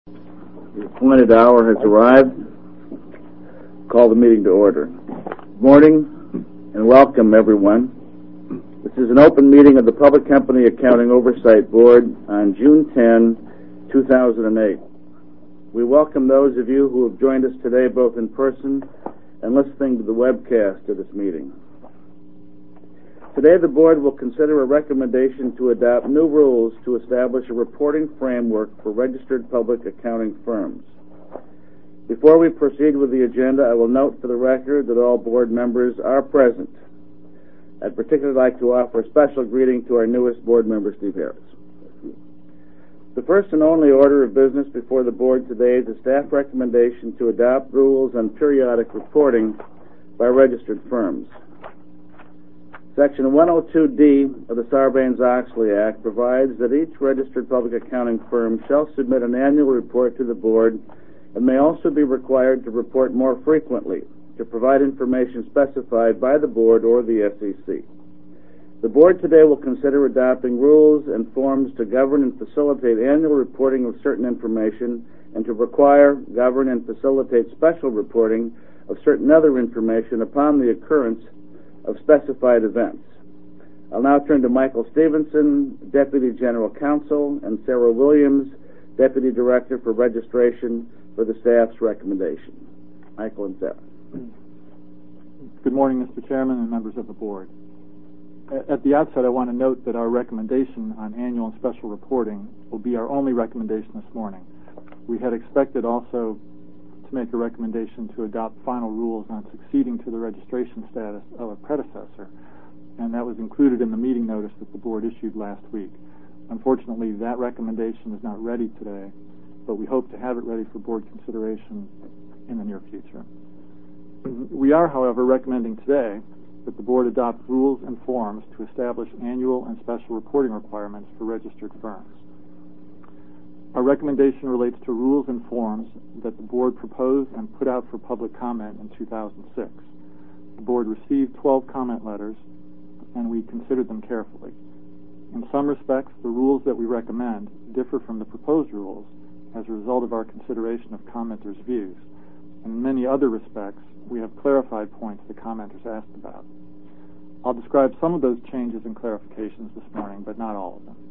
The appointed hour has arrived. Call the meeting to order. Good morning and welcome, everyone. This is an open meeting of the Public Company Accounting Oversight Board on June 10, 2008. We welcome those of you who have joined us today both in person and listening to the webcast of this meeting. Today the board will consider a recommendation to adopt new rules to establish a reporting framework for registered public accounting firms. Before we proceed with the agenda, I will note for the record that all board members are present. I'd particularly like to offer a special greeting to our newest board member, Steve Harris. The first and only order of business before the board today is a staff recommendation to adopt rules on periodic reporting by registered firms. Section 102D of the Sarbanes-Oxley Act provides that each registered public accounting firm shall submit an annual report to the board and may also be required to report more frequently to provide information specified by the board or the SEC. The board today will consider adopting rules and forms to govern and facilitate annual reporting of certain information and to require, govern, and facilitate special reporting of certain other information upon the occurrence of specified events. I'll now turn to Michael Stevenson, Deputy General Counsel, and Sarah Williams, Deputy Director for Registration, for the staff's recommendation. Michael and Sarah. Good morning, Mr. Chairman and members of the board. At the outset, I want to note that our recommendation on annual and special reporting will be our only recommendation this morning. We had expected also to make a recommendation to adopt final rules on succeeding to the registration status of a predecessor, and that was included in the meeting notice that the board issued last week. Unfortunately, that recommendation is not ready today, but we hope to have it ready for board consideration in the near future. We are, however, recommending today that the board adopt rules and forms to establish annual and special reporting requirements for registered firms. Our recommendation relates to rules and forms that the board proposed and put out for public comment in 2006. The board received 12 comment letters, and we considered them carefully. In some respects, the rules that we recommend differ from the proposed rules as a result of our consideration of commenters' views. And in many other respects, we have clarified points the commenters asked about. I'll describe some of those changes and clarifications this morning, but not all of them.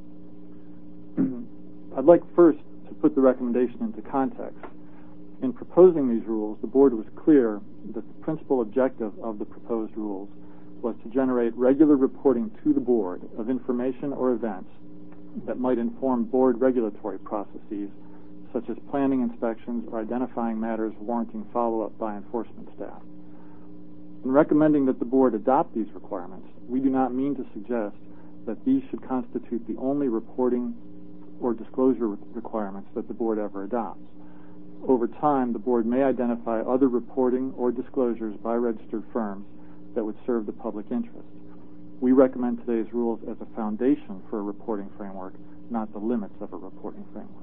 I'd like first to put the recommendation into context. In proposing these rules, the board was clear that the principal objective of the proposed rules was to generate regular reporting to the board of information or events that might inform board regulatory processes, such as planning inspections or identifying matters warranting follow-up by enforcement staff. In recommending that the board adopt these requirements, we do not mean to suggest that these should constitute the only reporting or disclosure requirements that the board ever adopts. Over time, the board may identify other reporting or disclosures by registered firms that would serve the public interest. We recommend today's rules as a foundation for a reporting framework, not the limits of a reporting framework.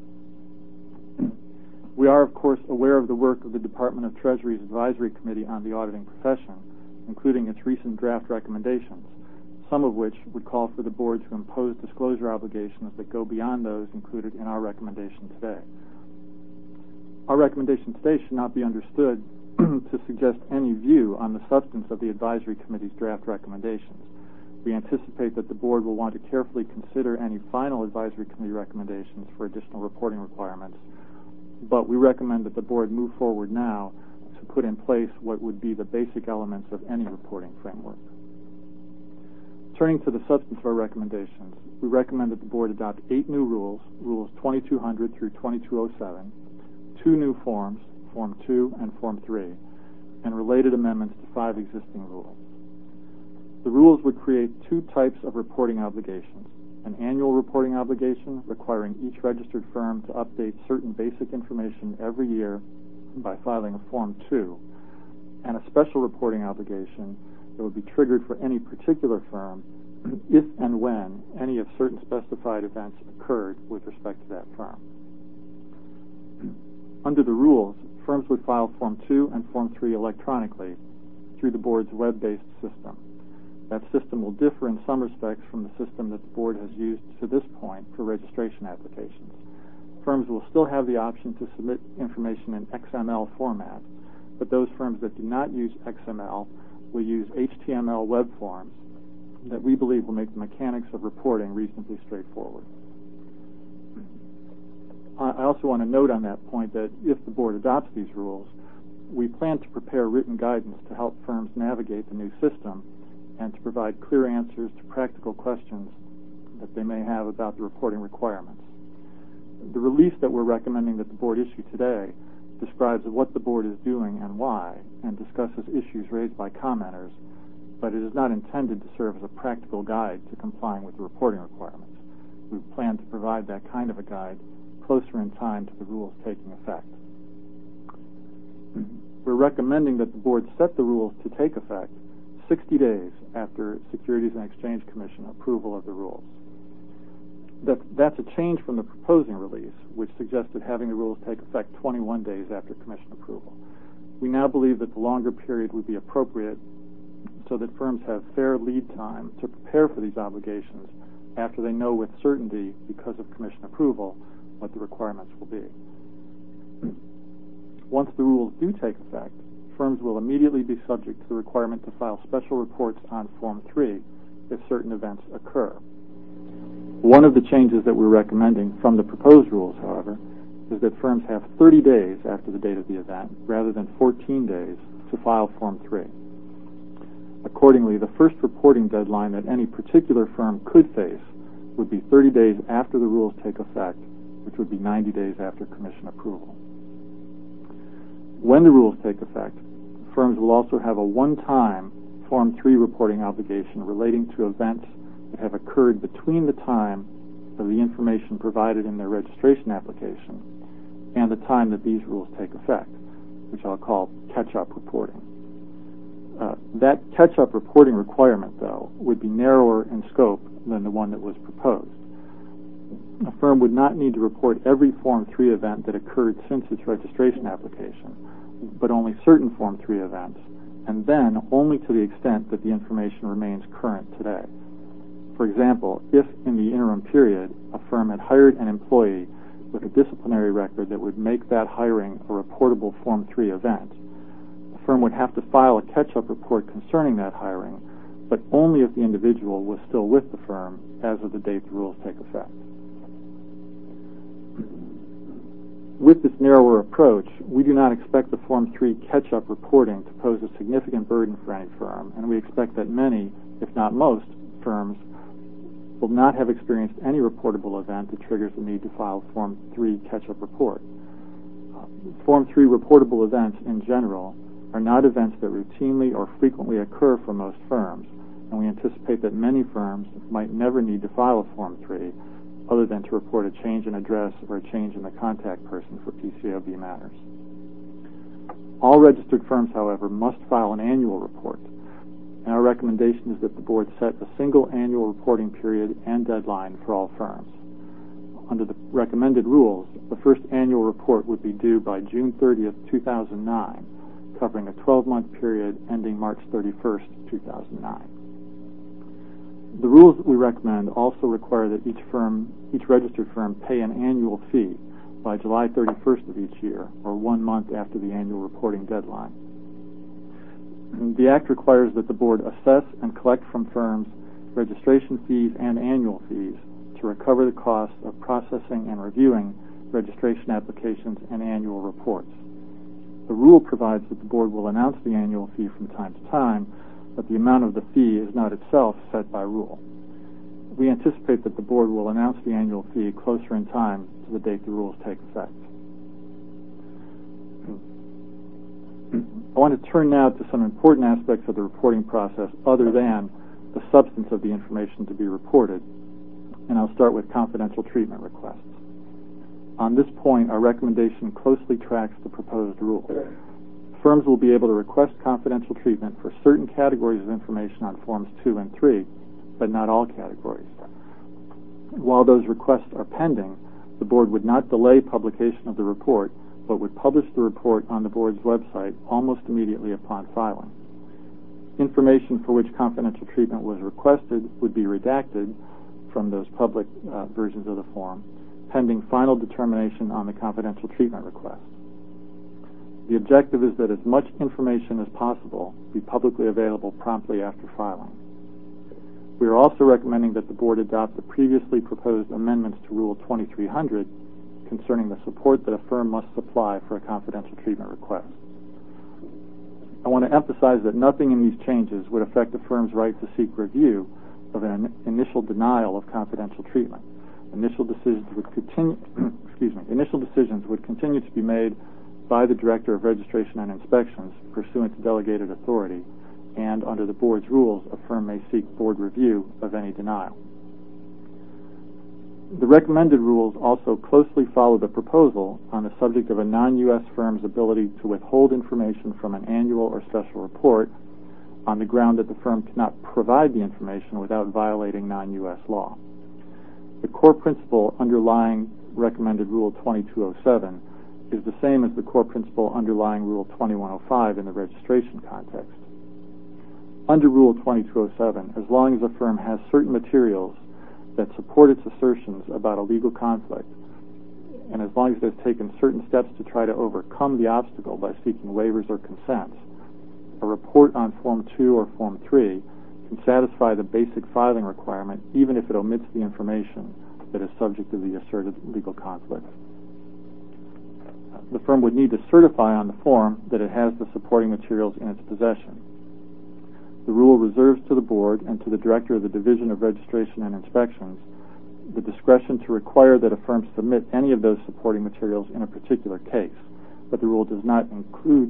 We are, of course, aware of the work of the Department of Treasury's Advisory Committee on the Auditing Profession, including its recent draft recommendations, some of which would call for the board to impose disclosure obligations that go beyond those included in our recommendation today. Our recommendation today should not be understood to suggest any view on the substance of the Advisory Committee's draft recommendations. We anticipate that the board will want to carefully consider any final Advisory Committee recommendations for additional reporting requirements, but we recommend that the board move forward now to put in place what would be the basic elements of any reporting framework. Turning to the substance of our recommendations, we recommend that the board adopt 8 new rules, Rules 2200 through 2207, 2 new forms, Form 2 and Form 3, and related amendments to 5 existing rules. The rules would create 2 types of reporting obligations: an annual reporting obligation requiring each registered firm to update certain basic information every year by filing a Form 2, and a special reporting obligation that would be triggered for any particular firm if and when any of certain specified events occurred with respect to that firm. Under the rules, firms would file Form 2 and Form 3 electronically through the board's web-based system. That system will differ in some respects from the system that the board has used to this point for registration applications. Firms will still have the option to submit information in XML format, but those firms that do not use XML will use HTML web forms that we believe will make the mechanics of reporting reasonably straightforward. I also want to note on that point that if the board adopts these rules, we plan to prepare written guidance to help firms navigate the new system and to provide clear answers to practical questions that they may have about the reporting requirements. The release that we're recommending that the board issue today describes what the board is doing and why, and discusses issues raised by commenters, but it is not intended to serve as a practical guide to complying with the reporting requirements. We plan to provide that kind of a guide closer in time to the rules taking effect. We're recommending that the board set the rules to take effect 60 days after Securities and Exchange Commission approval of the rules. That's a change from the proposing release, which suggested having the rules take effect 21 days after Commission approval. We now believe that the longer period would be appropriate so that firms have fair lead time to prepare for these obligations after they know with certainty, because of Commission approval, what the requirements will be. Once the rules do take effect, firms will immediately be subject to the requirement to file special reports on Form 3 if certain events occur. One of the changes that we're recommending from the proposed rules, however, is that firms have 30 days after the date of the event, rather than 14 days, to file Form 3. Accordingly, the first reporting deadline that any particular firm could face would be 30 days after the rules take effect, which would be 90 days after Commission approval. When the rules take effect, firms will also have a one-time Form 3 reporting obligation relating to events that have occurred between the time of the information provided in their registration application and the time that these rules take effect, which I'll call catch-up reporting. That catch-up reporting requirement, though, would be narrower in scope than the one that was proposed. A firm would not need to report every Form 3 event that occurred since its registration application, but only certain Form 3 events, and then only to the extent that the information remains current today. For example, if in the interim period a firm had hired an employee with a disciplinary record that would make that hiring a reportable Form 3 event, the firm would have to file a catch-up report concerning that hiring, but only if the individual was still with the firm as of the date the rules take effect. With this narrower approach, we do not expect the Form 3 catch-up reporting to pose a significant burden for any firm, and we expect that many, if not most, firms will not have experienced any reportable event that triggers the need to file Form 3 catch-up report. Form 3 reportable events in general are not events that routinely or frequently occur for most firms, and we anticipate that many firms might never need to file a Form 3 other than to report a change in address or a change in the contact person for PCAOB matters. All registered firms, however, must file an annual report, and our recommendation is that the board set a single annual reporting period and deadline for all firms. Under the recommended rules, the first annual report would be due by June 30th, 2009, covering a 12-month period ending March 31st, 2009. The rules that we recommend also require that each registered firm pay an annual fee by July 31st of each year, or 1 month after the annual reporting deadline. The Act requires that the board assess and collect from firms registration fees and annual fees to recover the costs of processing and reviewing registration applications and annual reports. The rule provides that the board will announce the annual fee from time to time, but the amount of the fee is not itself set by rule. We anticipate that the board will announce the annual fee closer in time to the date the rules take effect. I want to turn now to some important aspects of the reporting process other than the substance of the information to be reported, and I'll start with confidential treatment requests. On this point, our recommendation closely tracks the proposed rule. Firms will be able to request confidential treatment for certain categories of information on Forms 2 and 3, but not all categories. While those requests are pending, the board would not delay publication of the report, but would publish the report on the board's website almost immediately upon filing. Information for which confidential treatment was requested would be redacted from those public versions of the form, pending final determination on the confidential treatment request. The objective is that as much information as possible be publicly available promptly after filing. We are also recommending that the Board adopt the previously proposed amendments to Rule 2300 concerning the support that a firm must supply for a confidential treatment request. I want to emphasize that nothing in these changes would affect a firm's right to seek review of an initial denial of confidential treatment. Initial decisions would continue to be made by the Director of Registration and Inspections pursuant to delegated authority, and under the Board's rules, a firm may seek Board review of any denial. The recommended rules also closely follow the proposal on the subject of a non-U.S. firm's ability to withhold information from an annual or special report on the ground that the firm cannot provide the information without violating non-U.S. law. The core principle underlying recommended Rule 2207 is the same as the core principle underlying Rule 2105 in the registration context. Under Rule 2207, as long as a firm has certain materials that support its assertions about a legal conflict, and as long as it has taken certain steps to try to overcome the obstacle by seeking waivers or consents, a report on Form 2 or Form 3 can satisfy the basic filing requirement even if it omits the information that is subject to the asserted legal conflict. The firm would need to certify on the form that it has the supporting materials in its possession. The rule reserves to the Board and to the Director of the Division of Registration and Inspections the discretion to require that a firm submit any of those supporting materials in a particular case, but the rule does not include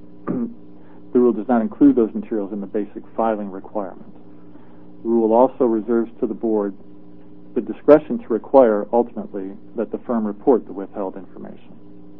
those materials in the basic filing requirement. The rule also reserves to the Board the discretion to require, ultimately, that the firm report the withheld information.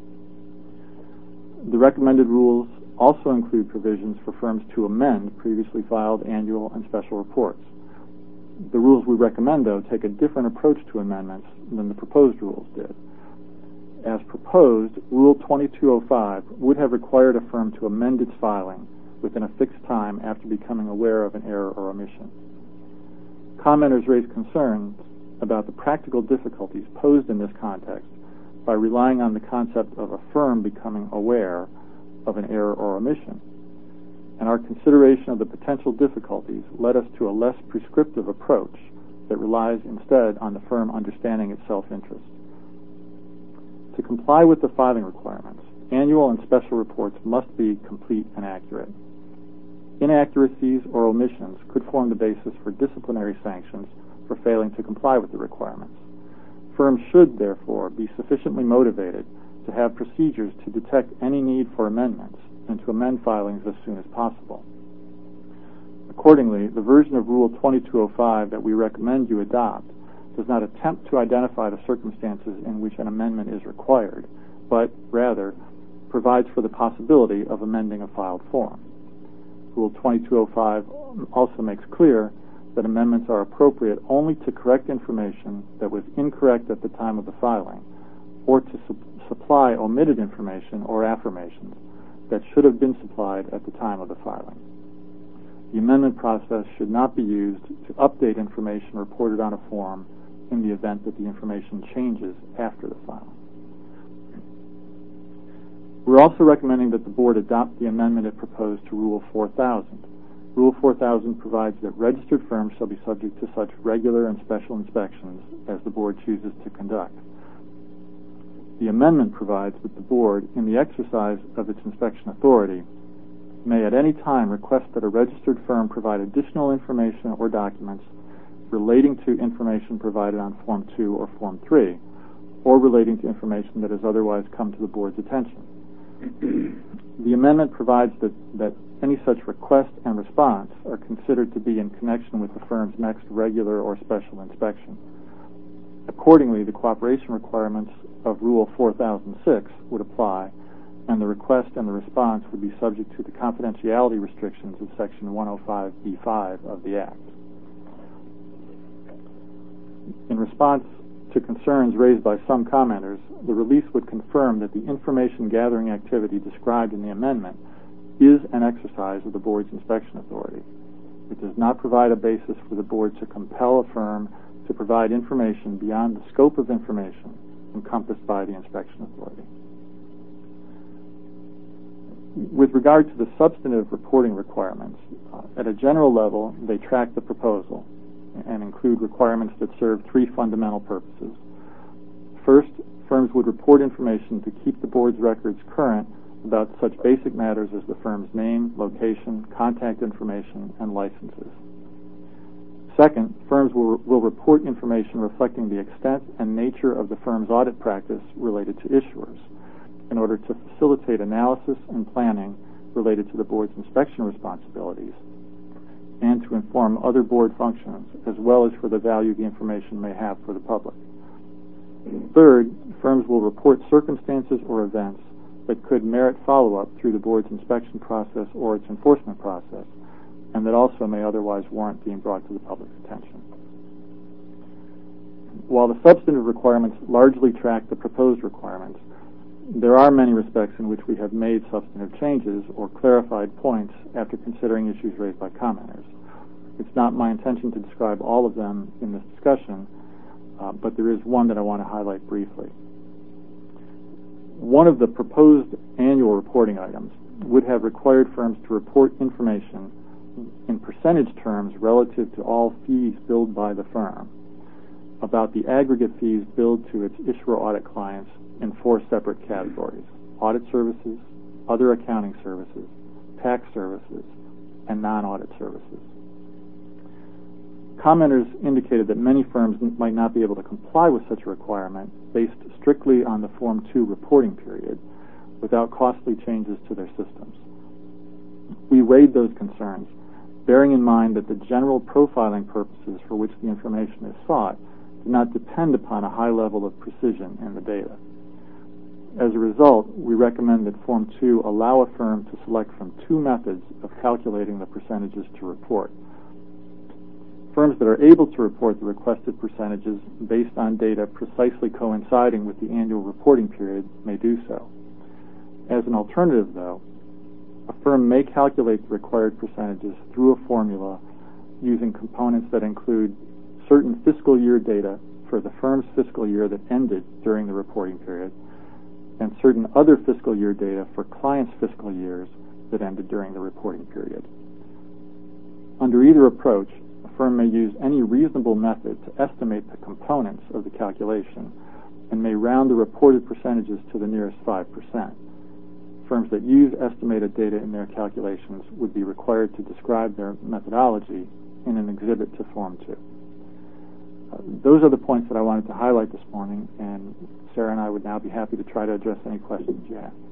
The recommended rules also include provisions for firms to amend previously filed annual and special reports. The rules we recommend, though, take a different approach to amendments than the proposed rules did. As proposed, Rule 2205 would have required a firm to amend its filing within a fixed time after becoming aware of an error or omission. Commenters raised concerns about the practical difficulties posed in this context by relying on the concept of a firm becoming aware of an error or omission, and our consideration of the potential difficulties led us to a less prescriptive approach that relies instead on the firm understanding its self-interest. To comply with the filing requirements, annual and special reports must be complete and accurate. Inaccuracies or omissions could form the basis for disciplinary sanctions for failing to comply with the requirements. Firms should, therefore, be sufficiently motivated to have procedures to detect any need for amendments and to amend filings as soon as possible. Accordingly, the version of Rule 2205 that we recommend you adopt does not attempt to identify the circumstances in which an amendment is required, but rather provides for the possibility of amending a filed form. Rule 2205 also makes clear that amendments are appropriate only to correct information that was incorrect at the time of the filing, or to supply omitted information or affirmations that should have been supplied at the time of the filing. The amendment process should not be used to update information reported on a form in the event that the information changes after the filing. We're also recommending that the Board adopt the amendment it proposed to Rule 4000. Rule 4000 provides that registered firms shall be subject to such regular and special inspections as the Board chooses to conduct. The amendment provides that the Board, in the exercise of its inspection authority, may at any time request that a registered firm provide additional information or documents relating to information provided on Form 2 or Form 3, or relating to information that has otherwise come to the Board's attention. The amendment provides that any such request and response are considered to be in connection with the firm's next regular or special inspection. Accordingly, the cooperation requirements of Rule 4006 would apply, and the request and the response would be subject to the confidentiality restrictions of Section 105b5 of the Act. In response to concerns raised by some commenters, the release would confirm that the information gathering activity described in the amendment is an exercise of the Board's inspection authority. It does not provide a basis for the Board to compel a firm to provide information beyond the scope of information encompassed by the inspection authority. With regard to the substantive reporting requirements, at a general level, they track the proposal and include requirements that serve three fundamental purposes. First, firms would report information to keep the board's records current about such basic matters as the firm's name, location, contact information, and licenses. Second, firms will report information reflecting the extent and nature of the firm's audit practice related to issuers in order to facilitate analysis and planning related to the board's inspection responsibilities and to inform other board functions, as well as for the value the information may have for the public. Third, firms will report circumstances or events that could merit follow-up through the board's inspection process or its enforcement process, and that also may otherwise warrant being brought to the public's attention. While the substantive requirements largely track the proposed requirements, there are many respects in which we have made substantive changes or clarified points after considering issues raised by commenters. It's not my intention to describe all of them in this discussion, but there is one that I want to highlight briefly. One of the proposed annual reporting items would have required firms to report information in percentage terms relative to all fees billed by the firm about the aggregate fees billed to its issuer audit clients in four separate categories: audit services, other accounting services, tax services, and non-audit services. Commenters indicated that many firms might not be able to comply with such a requirement based strictly on the Form 2 reporting period without costly changes to their systems. We weighed those concerns, bearing in mind that the general profiling purposes for which the information is sought do not depend upon a high level of precision in the data. As a result, we recommend that Form 2 allow a firm to select from two methods of calculating the percentages to report. Firms that are able to report the requested percentages based on data precisely coinciding with the annual reporting period may do so. As an alternative, though, a firm may calculate the required percentages through a formula using components that include certain fiscal year data for the firm's fiscal year that ended during the reporting period and certain other fiscal year data for clients' fiscal years that ended during the reporting period. Under either approach, a firm may use any reasonable method to estimate the components of the calculation and may round the reported percentages to the nearest 5%. Firms that use estimated data in their calculations would be required to describe their methodology in an exhibit to Form 2. Those are the points that I wanted to highlight this morning, and Sarah and I would now be happy to try to address any questions you have.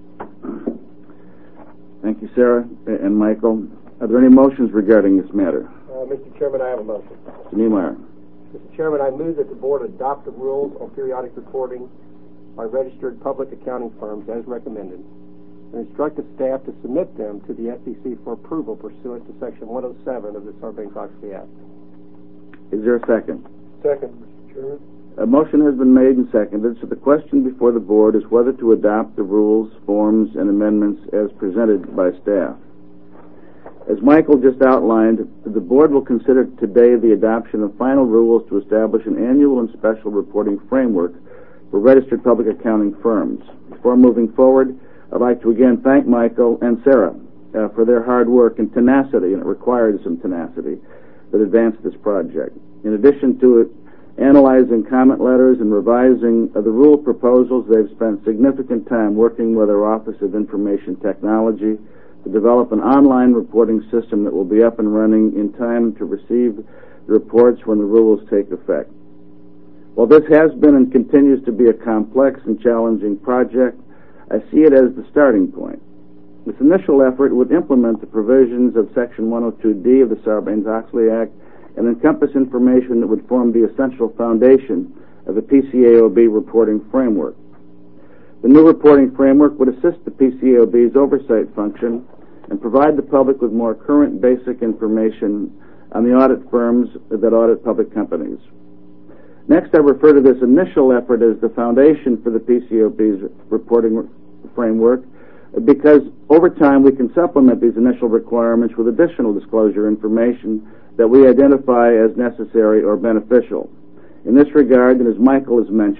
Thank you, Sarah and Michael. Are there any motions regarding this matter? Mr. Chairman, I have a motion. Mr. Niemeyer. Mr. Chairman, I move that the Board adopt the rules on periodic reporting by registered public accounting firms as recommended and instruct the staff to submit them to the SEC for approval pursuant to Section 107 of the Sarbanes-Oxley Act. Is there a second? Second, Mr. Chairman. A motion has been made and seconded, so the question before the board is whether to adopt the rules, forms, and amendments as presented by staff. As Michael just outlined, the board will consider today the adoption of final rules to establish an annual and special reporting framework for registered public accounting firms. Before moving forward, I'd like to again thank Michael and Sarah for their hard work and tenacity, and it required some tenacity, that advanced this project. In addition to analyzing comment letters and revising the rule proposals, they've spent significant time working with our Office of Information Technology to develop an online reporting system that will be up and running in time to receive the reports when the rules take effect. While this has been and continues to be a complex and challenging project, I see it as the starting point. This initial effort would implement the provisions of Section 102D of the Sarbanes-Oxley Act and encompass information that would form the essential foundation of the PCAOB reporting framework. The new reporting framework would assist the PCAOB's oversight function and provide the public with more current basic information on the audit firms that audit public companies. Next, I refer to this initial effort as the foundation for the PCAOB's reporting framework because over time we can supplement these initial requirements with additional disclosure information that we identify as necessary or beneficial. In this regard, and as Michael has mentioned,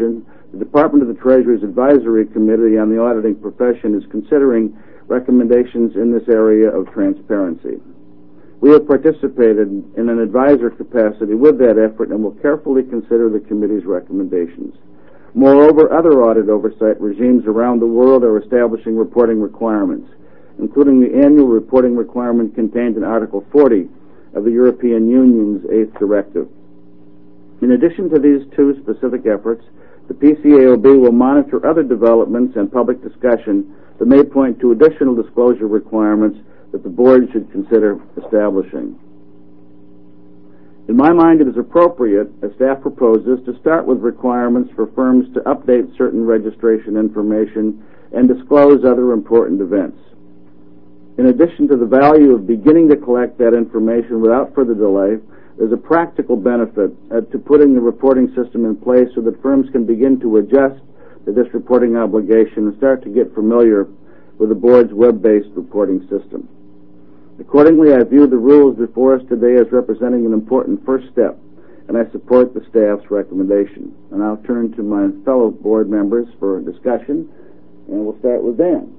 The Department of the Treasury's Advisory Committee on the Auditing Profession is considering recommendations in this area of transparency. We have participated in an advisor capacity with that effort and will carefully consider the committee's recommendations. Moreover, other audit oversight regimes around the world are establishing reporting requirements, including the annual reporting requirement contained in Article 40 of the European Union's 8th Directive. In addition to these two specific efforts, the PCAOB will monitor other developments and public discussion that may point to additional disclosure requirements that the board should consider establishing. In my mind, it is appropriate, as staff proposes, to start with requirements for firms to update certain registration information and disclose other important events. In addition to the value of beginning to collect that information without further delay, there's a practical benefit to putting the reporting system in place so that firms can begin to adjust to this reporting obligation and start to get familiar with the board's web-based reporting system. Accordingly, I view the rules before us today as representing an important first step, and I support the staff's recommendation. And I'll turn to my fellow board members for discussion, and we'll start with Dan.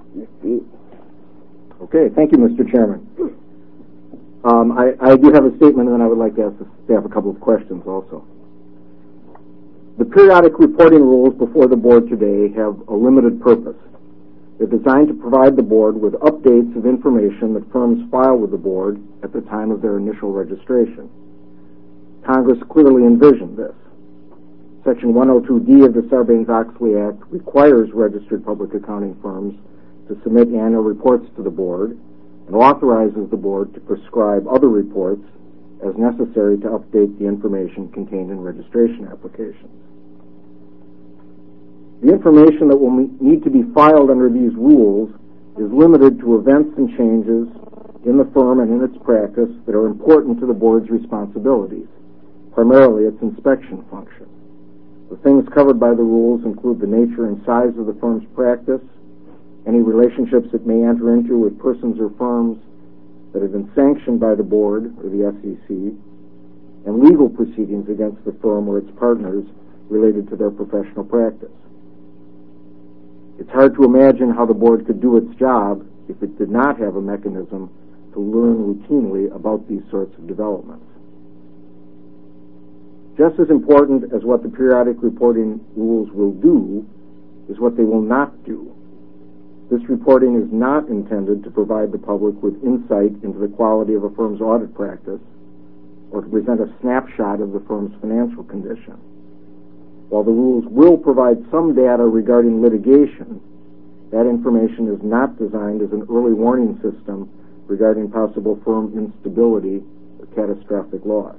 Okay, thank you, Mr. Chairman. I do have a statement, and then I would like to ask the staff a couple of questions also. The periodic reporting rules before the board today have a limited purpose. They're designed to provide the board with updates of information that firms file with the board at the time of their initial registration. Congress clearly envisioned this. Section 102D of the Sarbanes-Oxley Act requires registered public accounting firms to submit annual reports to the board and authorizes the board to prescribe other reports as necessary to update the information contained in registration applications. The information that will need to be filed under these rules is limited to events and changes in the firm and in its practice that are important to the board's responsibilities, primarily its inspection function. The things covered by the rules include the nature and size of the firm's practice, any relationships it may enter into with persons or firms that have been sanctioned by the board or the SEC, and legal proceedings against the firm or its partners related to their professional practice. It's hard to imagine how the board could do its job if it did not have a mechanism to learn routinely about these sorts of developments. Just as important as what the periodic reporting rules will do is what they will not do. This reporting is not intended to provide the public with insight into the quality of a firm's audit practice or to present a snapshot of the firm's financial condition. While the rules will provide some data regarding litigation, that information is not designed as an early warning system regarding possible firm instability or catastrophic loss.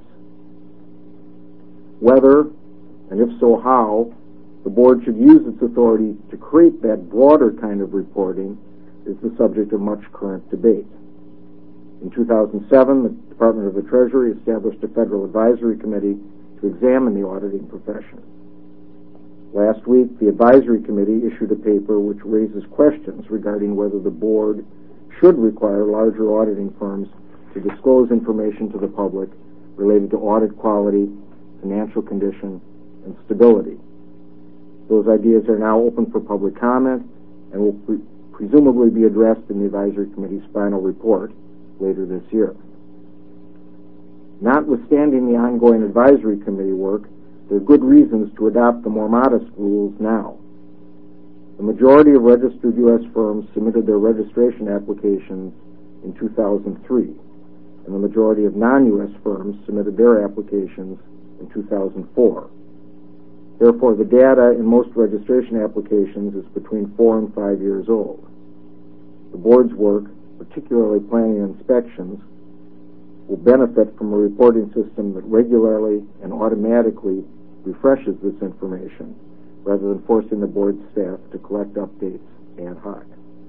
Whether, and if so how, the board should use its authority to create that broader kind of reporting is the subject of much current debate. In 2007, the Department of the Treasury established a federal advisory committee to examine the auditing profession. Last week, the advisory committee issued a paper which raises questions regarding whether the board should require larger auditing firms to disclose information to the public related to audit quality, financial condition, and stability. Those ideas are now open for public comment and will presumably be addressed in the advisory committee's final report later this year. Notwithstanding the ongoing advisory committee work, there are good reasons to adopt the more modest rules now. The majority of registered U.S. firms submitted their registration applications in 2003, and the majority of non-U.S. firms submitted their applications in 2004. Therefore, the data in most registration applications is between 4 and 5 years old. The board's work, particularly planning inspections, will benefit from a reporting system that regularly and automatically refreshes this information rather than forcing the board staff to collect updates ad hoc.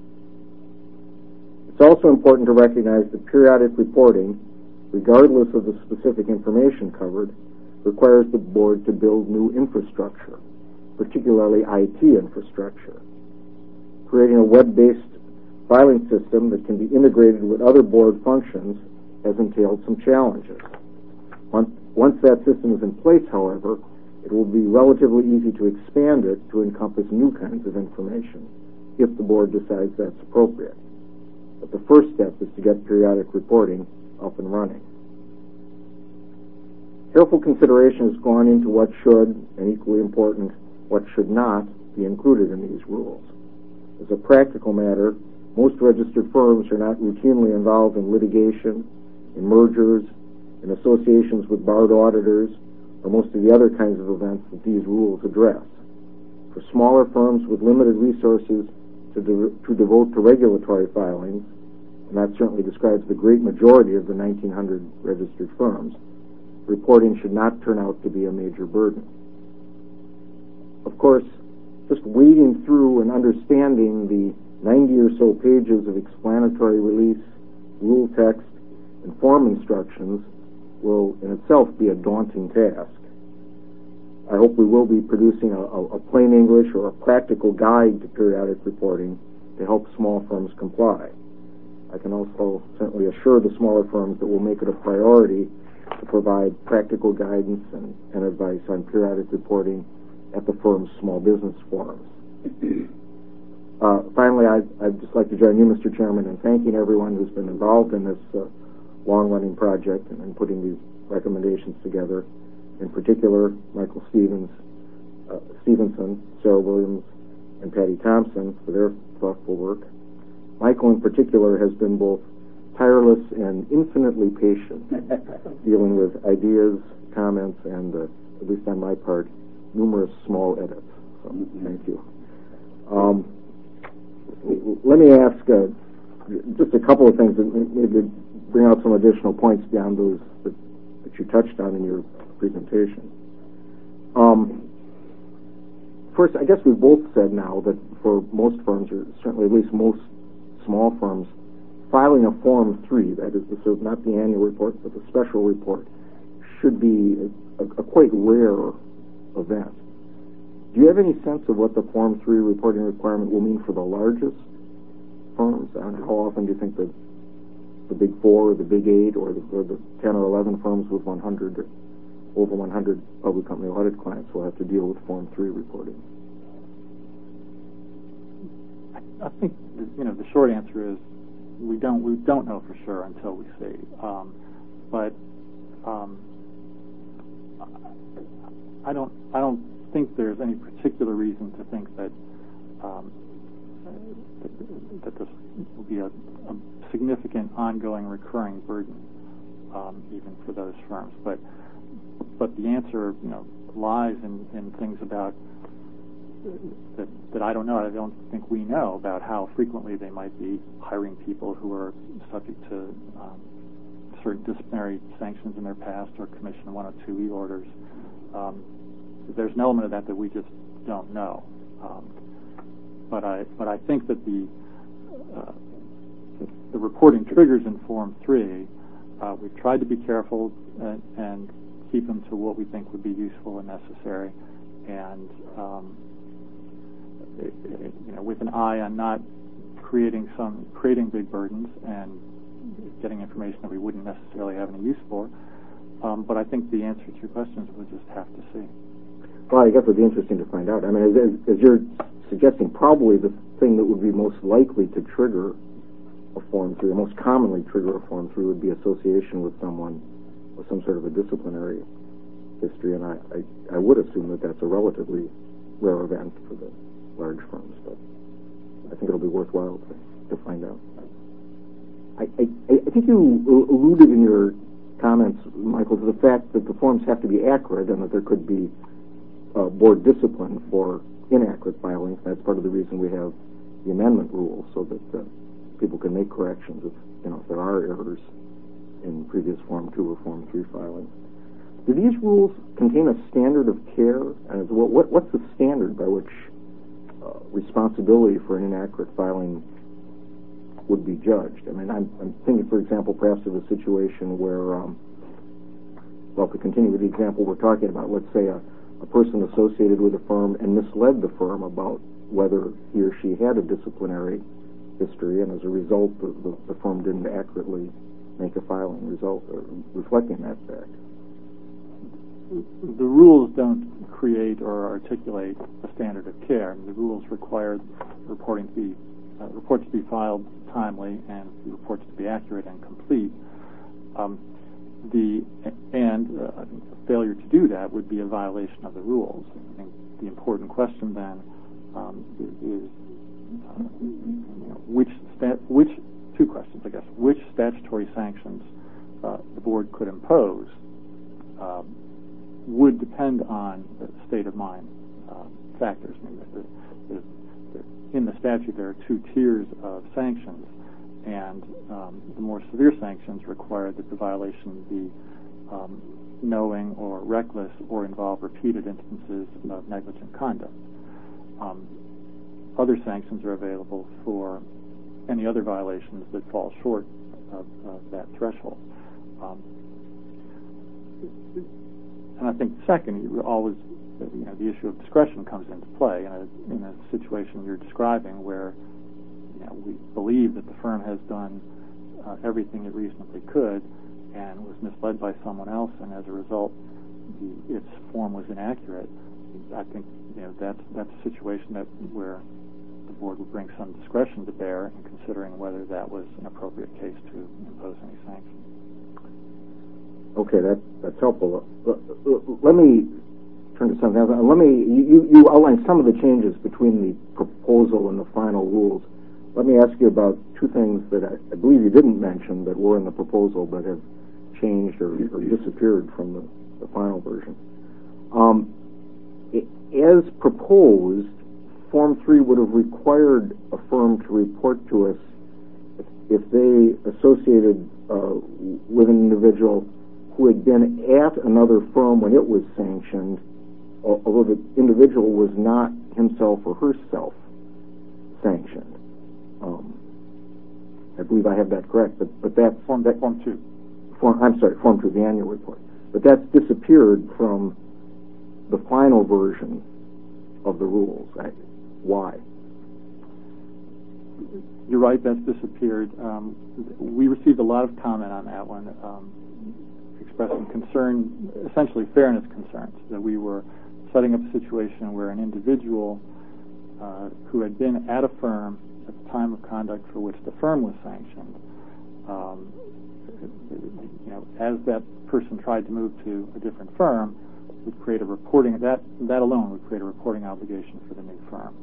It's also important to recognize that periodic reporting, regardless of the specific information covered, requires the board to build new infrastructure, particularly IT infrastructure. Creating a web-based filing system that can be integrated with other board functions has entailed some challenges. Once that system is in place, however, It will be relatively easy to expand it to encompass new kinds of information if the board decides that's appropriate. But the first step is to get periodic reporting up and running. Careful consideration has gone into what should, and equally important, what should not be included in these rules. As a practical matter, most registered firms are not routinely involved in litigation, in mergers, in associations with barred auditors, or most of the other kinds of events that these rules address. For smaller firms with limited resources to devote to regulatory filings, and that certainly describes the great majority of the 1,900 registered firms, reporting should not turn out to be a major burden. Of course, just wading through and understanding the 90 or so pages of explanatory release, rule text, and form instructions will in itself be a daunting task. I hope we will be producing a plain English or a practical guide to periodic reporting to help small firms comply. I can also certainly assure the smaller firms that we'll make it a priority to provide practical guidance and advice on periodic reporting at the firm's small business forums. Finally, I'd just like to join you, Mr. Chairman, in thanking everyone who's been involved in this long-running project and in putting these recommendations together. In particular, Michael Stevenson, Sarah Williams, and Patty Thompson for their thoughtful work. Michael, in particular, has been both tireless and infinitely patient, dealing with ideas, comments, and, at least on my part, numerous small edits. So, thank you. Let me ask just a couple of things, and maybe bring out some additional points beyond those that you touched on in your presentation. First, I guess we've both said now that for most firms, or certainly at least most small firms, filing a Form 3, that is, so not the annual report, but the special report, should be a quite rare event. Do you have any sense of what the Form 3 reporting requirement will mean for the largest firms? And how often do you think the Big 4 or the Big 8 or the 10 or 11 firms with over 100 public company audit clients will have to deal with Form 3 reporting? I think the short answer is we don't know for sure until we see. I don't think there's any particular reason to think that that this will be a significant ongoing recurring burden, even for those firms. But the answer, lies in things about that I don't know. I don't think we know about how frequently they might be hiring people who are subject to certain disciplinary sanctions in their past or Commission 102E orders. There's an element of that we just don't know. But I think that the reporting triggers in Form 3, we've tried to be careful and keep them to what we think would be useful and necessary, and with an eye on not creating big burdens and getting information that we wouldn't necessarily have any use for. But I think the answer to your questions we'll just have to see. Well, I guess it would be interesting to find out. I mean, as you're suggesting, probably the thing that would be most likely to trigger a Form 3, or most commonly trigger a Form 3, would be association with someone with some sort of a disciplinary history, and I would assume that that's a relatively rare event for the large firms, but I think it'll be worthwhile to find out. I think you alluded in your comments, Michael, to the fact that the forms have to be accurate and that there could be board discipline for inaccurate filings. That's part of the reason we have the amendment rule, so that people can make corrections if there are errors in previous Form 2 or Form 3 filings. Do these rules contain a standard of care? And what's the standard by which responsibility for an inaccurate filing would be judged? I mean, I'm thinking, for example, perhaps of a situation where, to continue with the example we're talking about, let's say a person associated with a firm and misled the firm about whether he or she had a disciplinary history, and as a result, the firm didn't accurately make a filing result reflecting that fact. the rules don't create or articulate a standard of care. I mean, the rules require reports to be filed timely and reports to be accurate and complete. I think a failure to do that would be a violation of the rules. I think the important question then is two questions, I guess. Which statutory sanctions the board could impose would depend on the state of mind factors. I mean, in the statute, there are two tiers of sanctions, and the more severe sanctions require that the violation be knowing or reckless or involve repeated instances of negligent conduct. Other sanctions are available for any other violations that fall short of that threshold. And I think second, the issue of discretion comes into play in a situation you're describing where we believe that the firm has done everything it reasonably could and was misled by someone else, and as a result, its form was inaccurate. I think that's a situation where the board would bring some discretion to bear in considering whether that was an appropriate case to impose any sanctions. Okay, that's helpful. Let me turn to something else. You outlined some of the changes between the proposal and the final rules. Let me ask you about two things that I believe you didn't mention that were in the proposal but have changed or disappeared from the final version. As proposed, Form 3 would have required a firm to report to us if they associated with an individual who had been at another firm when it was sanctioned, although the individual was not himself or herself sanctioned. I believe I have that correct, but that Form 2. Form 2, the annual report. But that's disappeared from the final version of the rules. Why? You're right, that's disappeared. We received a lot of comment on that one, expressing concern, essentially fairness concerns, that we were setting up a situation where an individual who had been at a firm at the time of conduct for which the firm was sanctioned, as that person tried to move to a different firm, would create a reporting, that alone would create a reporting obligation for the new firm.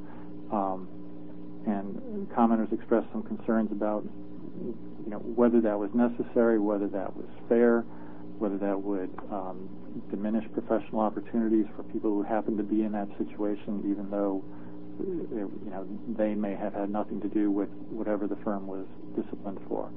And commenters expressed some concerns about whether that was necessary, whether that was fair, whether that would diminish professional opportunities for people who happen to be in that situation, even though they may have had nothing to do with whatever the firm was disciplined for.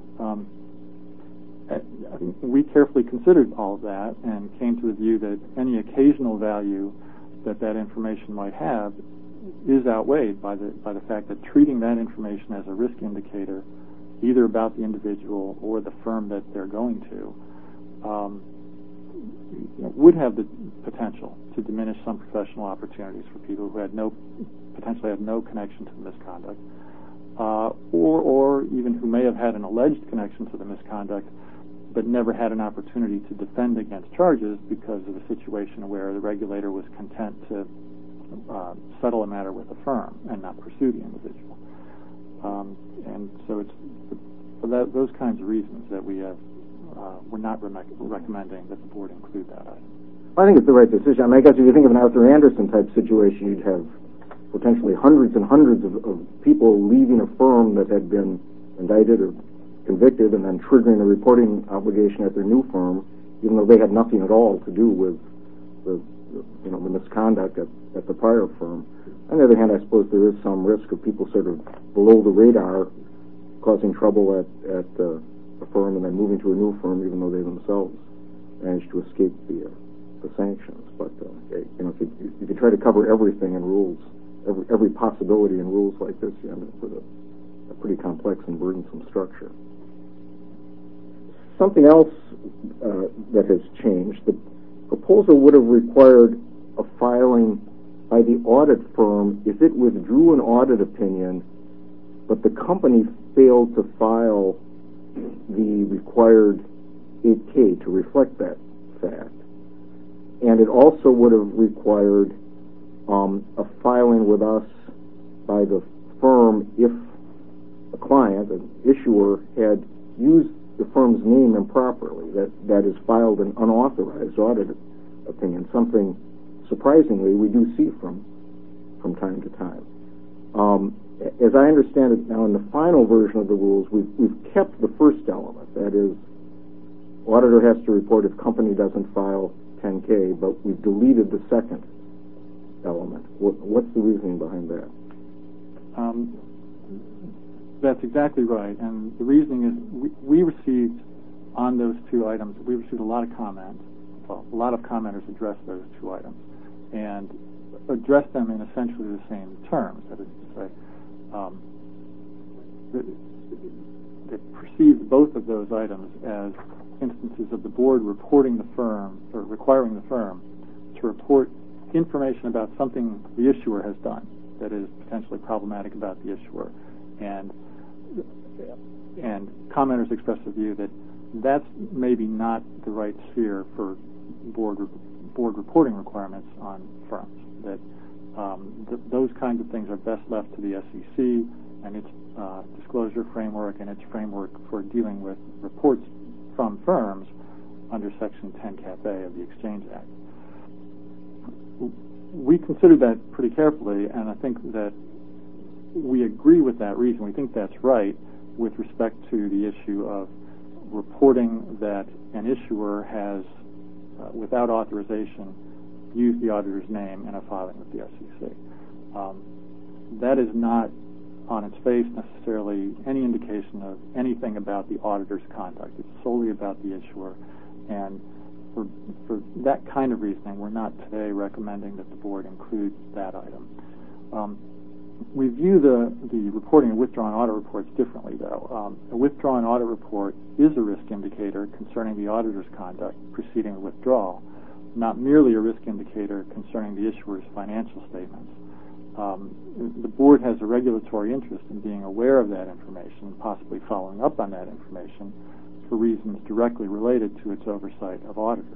We carefully considered all of that and came to the view that any occasional value that information might have is outweighed by the fact that treating that information as a risk indicator, either about the individual or the firm that they're going to, would have the potential to diminish some professional opportunities for people who potentially had no connection to the misconduct, or even who may have had an alleged connection to the misconduct but never had an opportunity to defend against charges because of a situation where the regulator was content to settle a matter with a firm and not pursue the individual. And so it's for those kinds of reasons that we're not recommending that the board include that item. I think it's the right decision. I guess if you think of an Arthur Andersen type situation, you'd have potentially hundreds and hundreds of people leaving a firm that had been indicted or convicted and then triggering a reporting obligation at their new firm, even though they had nothing at all to do with the misconduct at the prior firm. On the other hand, I suppose there is some risk of people sort of below the radar causing trouble at the firm and then moving to a new firm, even though they themselves managed to escape the sanctions. But if you try to cover everything in rules, every possibility in rules like this, you end up with a pretty complex and burdensome structure. Something else that has changed, the proposal would have required a filing by the audit firm if it withdrew an audit opinion, but the company failed to file the required 8K to reflect that fact. And it also would have required a filing with us by the firm if a client, an issuer, had used the firm's name improperly, that is filed an unauthorized audit opinion, something surprisingly we do see from time to time. As I understand it now, in the final version of the rules, we've kept the first element, that is, auditor has to report if company doesn't file 10K, but we've deleted the second element. What's the reasoning behind that? That's exactly right, and the reasoning is we received on those two items, we received a lot of comments. Well, a lot of commenters addressed those two items and addressed them in essentially the same terms. That is to say, they perceived both of those items as instances of the board reporting the firm or requiring the firm to report information about something the issuer has done that is potentially problematic about the issuer, and commenters expressed the view that that's maybe not the right sphere for board reporting requirements on firms. That those kinds of things are best left to the SEC and its disclosure framework and its framework for dealing with reports from firms under Section 10 Cap A of the Exchange Act. We considered that pretty carefully, and I think that we agree with that reason. We think that's right with respect to the issue of reporting that an issuer has, without authorization, used the auditor's name in a filing with the SEC. That is not, on its face, necessarily any indication of anything about the auditor's conduct. It's solely about the issuer, and for that kind of reasoning, we're not today recommending that the board include that item. We view the reporting of withdrawn audit reports differently, though. A withdrawn audit report is a risk indicator concerning the auditor's conduct preceding the withdrawal, not merely a risk indicator concerning the issuer's financial statements. The board has a regulatory interest in being aware of that information and possibly following up on that information for reasons directly related to its oversight of auditors.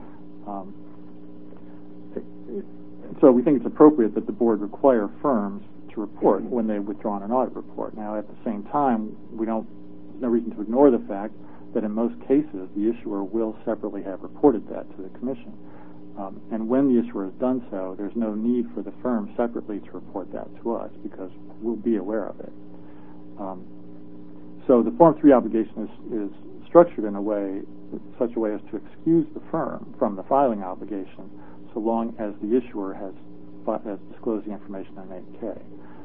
So we think it's appropriate that the board require firms to report when they've withdrawn an audit report. Now, at the same time, there's no reason to ignore the fact that in most cases, the issuer will separately have reported that to the commission. And when the issuer has done so, there's no need for the firm separately to report that to us because we'll be aware of it. So the Form 3 obligation is structured in such a way as to excuse the firm from the filing obligation so long as the issuer has disclosed the information in 8K.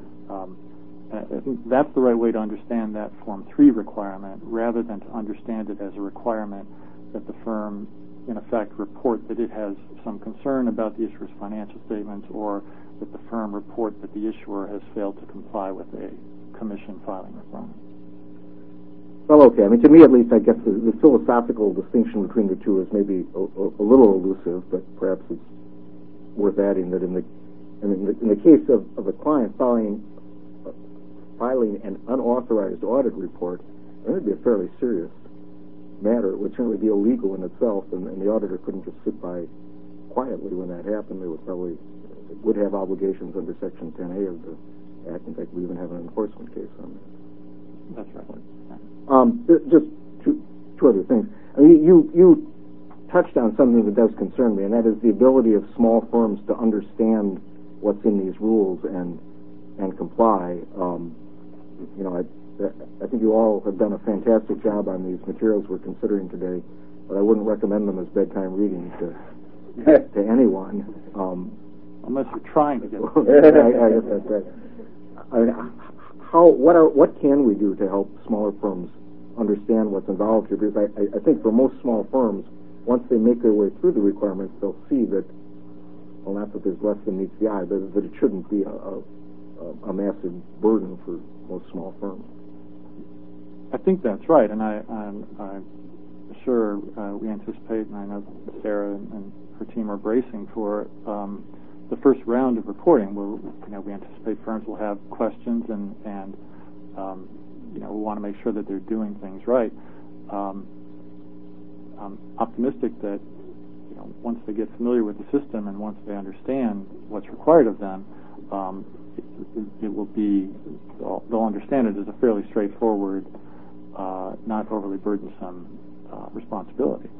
I think that's the right way to understand that Form 3 requirement rather than to understand it as a requirement that the firm, in effect, report that it has some concern about the issuer's financial statements or that the firm report that the issuer has failed to comply with a commission filing requirement. Well, okay. I mean, to me at least, I guess the philosophical distinction between the two is maybe a little elusive, but perhaps it's worth adding that in the case of a client filing an unauthorized audit report, it would be a fairly serious matter. It would certainly be illegal in itself, and the auditor couldn't just sit by quietly when that happened. They would have obligations under Section 10A of the Act. In fact, we even have an enforcement case on that. That's right. Just two other things. I mean, you touched on something that does concern me, and that is the ability of small firms to understand what's in these rules and comply. I think you all have done a fantastic job on these materials we're considering today, but I wouldn't recommend them as bedtime reading to anyone. Unless you're trying to get them. I guess that's right. I mean, what can we do to help smaller firms understand what's involved here? Because I think for most small firms, once they make their way through the requirements, they'll see that, well, not that there's less than meets the eye, but that it shouldn't be a massive burden for most small firms. I think that's right, and I'm sure we anticipate, and I know Sarah and her team are bracing for the first round of reporting, where we anticipate firms will have questions and we want to make sure that they're doing things right. I'm optimistic that once they get familiar with the system and once they understand what's required of them, it will be, they'll understand it as a fairly straightforward, not overly burdensome responsibility.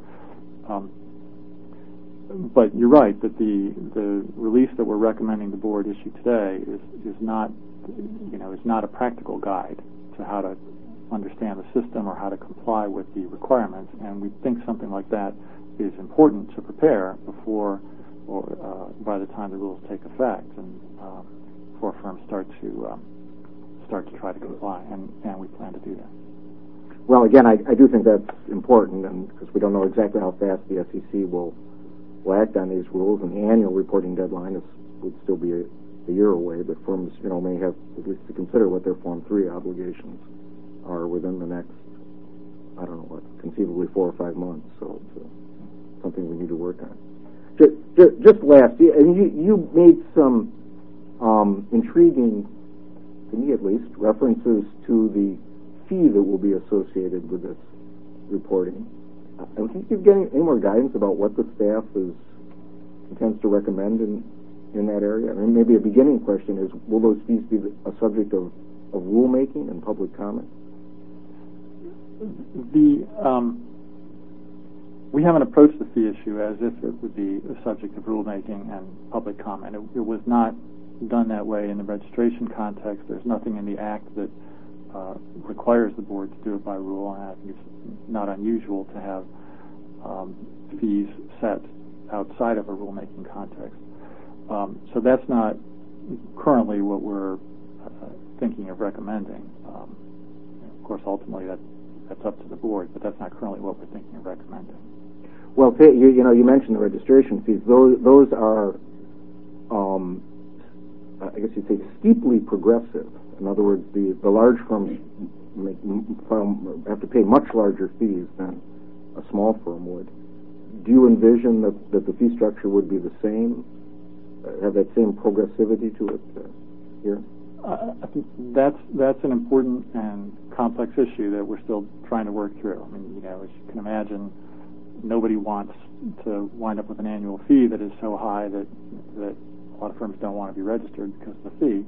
But you're right that the release that we're recommending the board issue today is not a practical guide to how to understand the system or how to comply with the requirements, and we think something like that is important to prepare before or by the time the rules take effect and before firms start to try to comply, and we plan to do that. Well, again, I do think that's important, and because we don't know exactly how fast the SEC will act on these rules, and the annual reporting deadline would still be a year away, but firms, may have at least to consider what their Form 3 obligations are within the next, I don't know what, conceivably 4 or 5 months. So it's something we need to work on. Just last, you made some intriguing, to me at least, references to the fee that will be associated with this reporting. Can you give any more guidance about what the staff intends to recommend in that area? I mean, maybe a beginning question is, will those fees be a subject of rulemaking and public comment? We haven't approached the fee issue as if it would be a subject of rulemaking and public comment. It was not done that way in the registration context. There's nothing in the Act that requires the board to do it by rule, and I think it's not unusual to have fees set outside of a rulemaking context. So that's not currently what we're thinking of recommending. Of course, ultimately that's up to the board, but that's not currently what we're thinking of recommending. Well, you mentioned the registration fees. Those are, I guess you'd say, steeply progressive. In other words, the large firms have to pay much larger fees than a small firm would. Do you envision that the fee structure would be the same, have that same progressivity to it here? I think that's an important and complex issue that we're still trying to work through. I mean, as you can imagine, nobody wants to wind up with an annual fee that is so high that a lot of firms don't want to be registered because of the fee.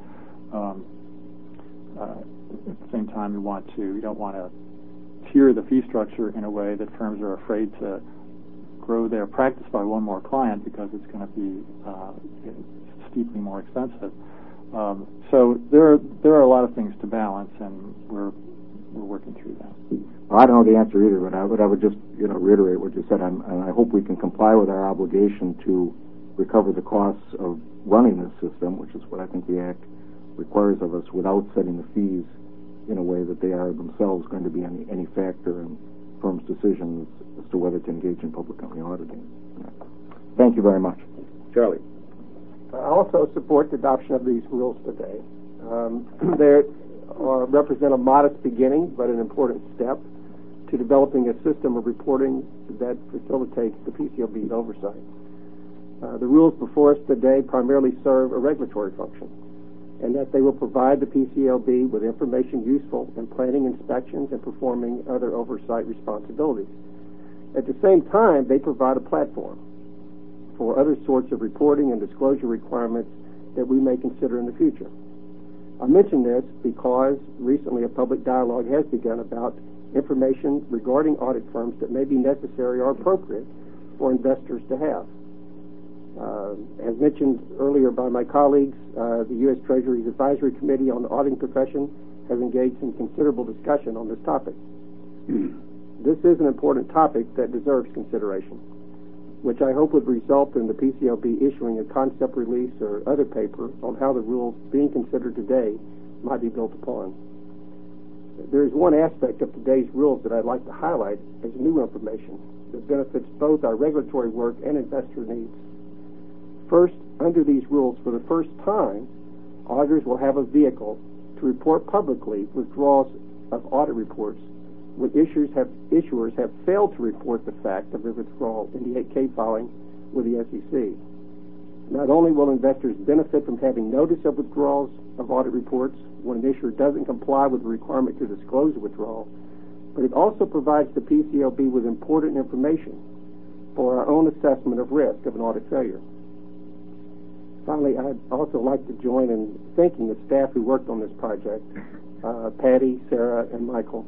At the same time, you don't want to tier the fee structure in a way that firms are afraid to grow their practice by one more client because it's going to be steeply more expensive. So there are a lot of things to balance, and we're working through that. Well, I don't know the answer either, but I would just reiterate what you said, and I hope we can comply with our obligation to recover the costs of running this system, which is what I think the Act requires of us, without setting the fees in a way that they are themselves going to be any factor in firms' decisions as to whether to engage in public company auditing. Thank you very much. Charlie. I also support the adoption of these rules today. They represent a modest beginning, but an important step to developing a system of reporting that facilitates the PCAOB's oversight. The rules before us today primarily serve a regulatory function, and that they will provide the PCAOB with information useful in planning inspections and performing other oversight responsibilities. At the same time, they provide a platform for other sorts of reporting and disclosure requirements that we may consider in the future. I mention this because recently a public dialogue has begun about information regarding audit firms that may be necessary or appropriate for investors to have. As mentioned earlier by my colleagues, the U.S. Treasury's Advisory Committee on the Auditing Profession has engaged in considerable discussion on this topic. This is an important topic that deserves consideration, which I hope would result in the PCAOB issuing a concept release or other paper on how the rules being considered today might be built upon. There is one aspect of today's rules that I'd like to highlight as new information that benefits both our regulatory work and investor needs. First, under these rules, for the first time, auditors will have a vehicle to report publicly withdrawals of audit reports when issuers have failed to report the fact of the withdrawal in the 8K filing with the SEC. Not only will investors benefit from having notice of withdrawals of audit reports when an issuer doesn't comply with the requirement to disclose the withdrawal, but it also provides the PCAOB with important information for our own assessment of risk of an audit failure. Finally, I'd also like to join in thanking the staff who worked on this project, Patty, Sarah, and Michael.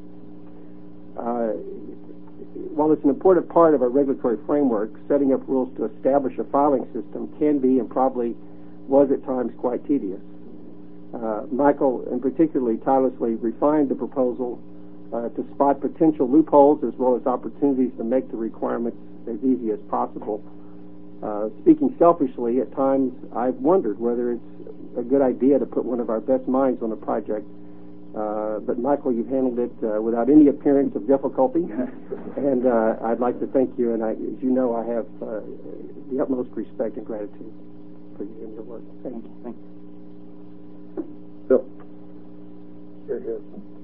While it's an important part of our regulatory framework, setting up rules to establish a filing system can be and probably was at times quite tedious. Michael, and particularly tirelessly, refined the proposal to spot potential loopholes as well as opportunities to make the requirements as easy as possible. Speaking selfishly, at times I've wondered whether it's a good idea to put one of our best minds on a project. But Michael, you've handled it without any appearance of difficulty, and I'd like to thank you. And as you know, I have the utmost respect and gratitude for you and your work. Thank you. Thank you. Bill. Here, here.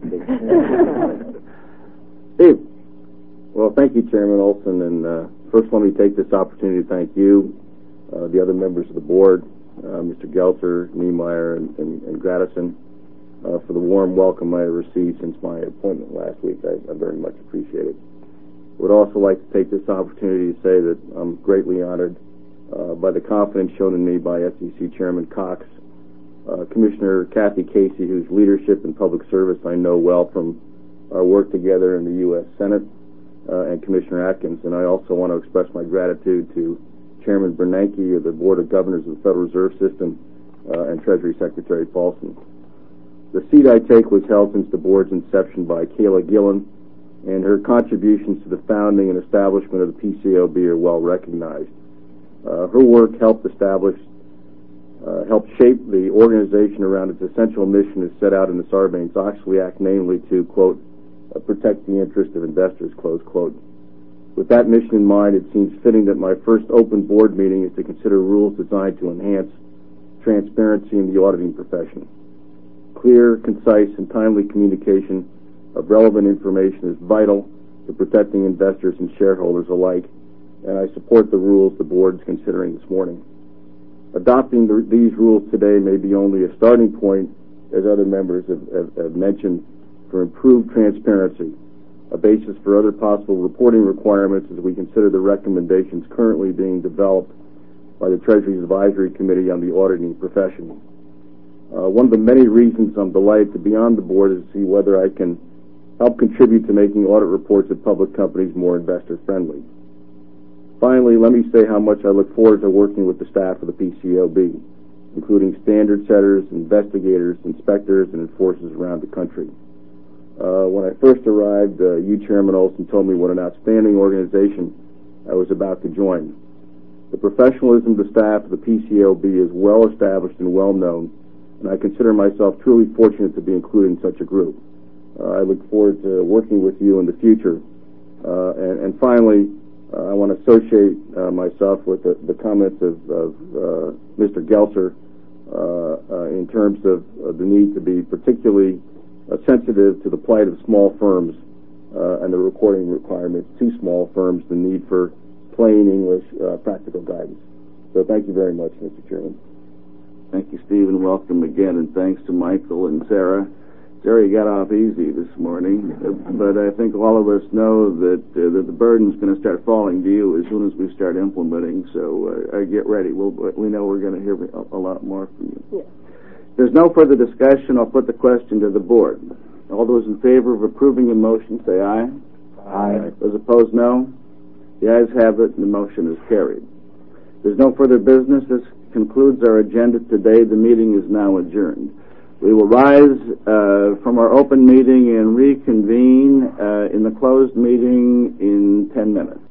Steve. Well, thank you, Chairman Olson, and first let me take this opportunity to thank you, the other members of the board, Mr. Gelser, Niemeyer, and Gradison, for the warm welcome I have received since my appointment last week. I very much appreciate it. I would also like to take this opportunity to say that I'm greatly honored by the confidence shown in me by SEC Chairman Cox, Commissioner Kathy Casey, whose leadership and public service I know well from our work together in the U.S. Senate, and Commissioner Atkins. And I also want to express my gratitude to Chairman Bernanke of the Board of Governors of the Federal Reserve System and Treasury Secretary Paulson. The seat I take was held since the board's inception by Kayla Gillen, and her contributions to the founding and establishment of the PCAOB are well recognized. Her work helped shape the organization around its essential mission as set out in the Sarbanes-Oxley Act, namely to, quote, protect the interest of investors, close quote. With that mission in mind, it seems fitting that my first open board meeting is to consider rules designed to enhance transparency in the auditing profession. Clear, concise, and timely communication of relevant information is vital to protecting investors and shareholders alike, and I support the rules the board is considering this morning. Adopting these rules today may be only a starting point, as other members have mentioned, for improved transparency, a basis for other possible reporting requirements as we consider the recommendations currently being developed by the Treasury's Advisory Committee on the Auditing Profession. One of the many reasons I'm delighted to be on the board is to see whether I can help contribute to making audit reports of public companies more investor-friendly. Finally, let me say how much I look forward to working with the staff of the PCAOB, including standard setters, investigators, inspectors, and enforcers around the country. When I first arrived, you, Chairman Olson, told me what an outstanding organization I was about to join. The professionalism of the staff of the PCAOB is well established and well known, and I consider myself truly fortunate to be included in such a group. I look forward to working with you in the future. And finally, I want to associate myself with the comments of Mr. Gelser in terms of the need to be particularly sensitive to the plight of small firms and the reporting requirements to small firms, the need for plain English practical guidance. So thank you very much, Mr. Chairman. Thank you, Steve, and welcome again, and thanks to Michael and Sarah. Sarah, you got off easy this morning, but I think all of us know that the burden's going to start falling to you as soon as we start implementing, so get ready. We know we're going to hear a lot more from you. Yeah. If there's no further discussion, I'll put the question to the board. All those in favor of approving the motion, say aye. Aye. Those opposed, no. The ayes have it, and the motion is carried. If there's no further business, this concludes our agenda today. The meeting is now adjourned. We will rise from our open meeting and reconvene in the closed meeting in 10 minutes.